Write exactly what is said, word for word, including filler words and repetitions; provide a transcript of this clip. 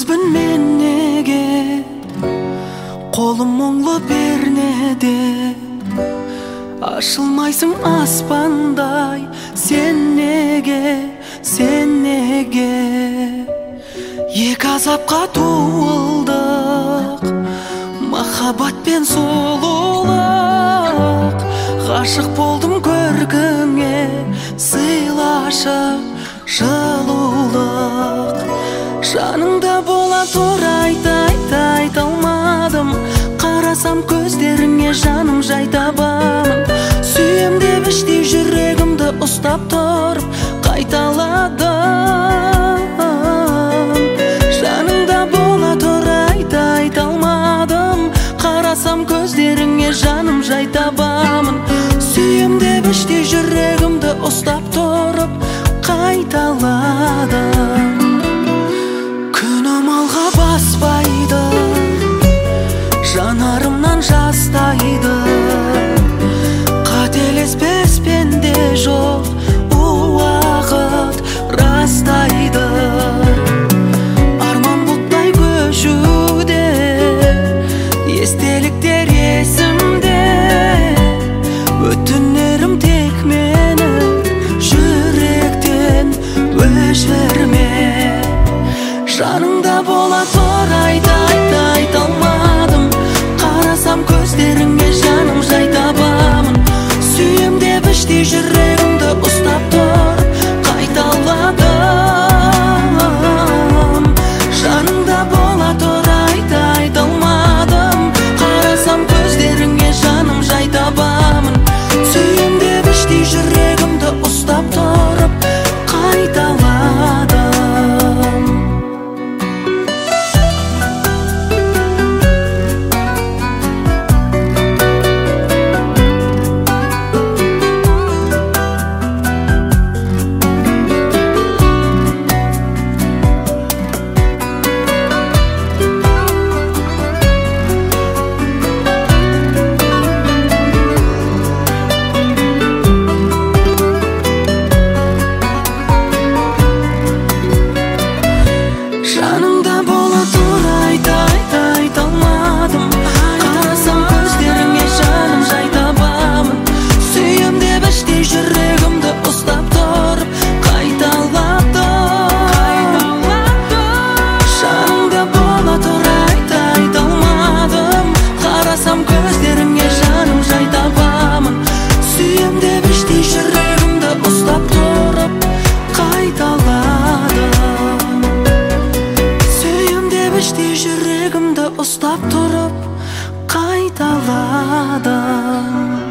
Жалғызбын мен неге, қолым мұңлы пернеде, ашылмайсың аспандай. Сен неге, сен неге? Екі азапқа туылдық, махаббат пен сұлулық. Ғашық болдым көркіңе, сыйлашы жылулық. Жаныңда бола тұр айта айта айта алмадым. Қарасам көздеріңе жаным жай табамын. Сүйем деп іштей жүрегімді ұстап тұрып қайталадым. Жаныңда бола тұр айта айта алмадым. Қарасам көздеріңе жаным жай табамын. Сүйем деп іштей жүрегімді ұстап тұрып қайталадым. Күнім алға баспайды, жанарымнан жастайды. Қателеспес пенде жоқ, уақыт растайды. Арман бұлттай көшуде, естеліктер есімде. Өтінерім тек мені жүректен өшірме. Жаныңда бола тұр айта айта айта алмадым. Қарасам көздеріңе жаным жай табамын. Сүйем деп іштей жүрегімді ұстап тұрып қайталадым. Жаныңда бола тұр айта айта алмадым. Қарасам көздеріңе жаным жай табамын. Сүйем деп іштей жүрегімді ұстап тұрып қайталадым. Жаныңда бола тұр айта айта айта алмадым. Қарасам көздеріңе жаным жай табамын. Сүйем деп іштей жүрегімді ұстап тұрып қайталадым. Жаныңда бола тұр айта айта алмадым. Қарасам көздеріңе жаным жай табамын. Сүйем деп іштей жүрегімді ұстап тұрып қайталадым. Іштей жүрегімді ұстап тұрып қайталадым.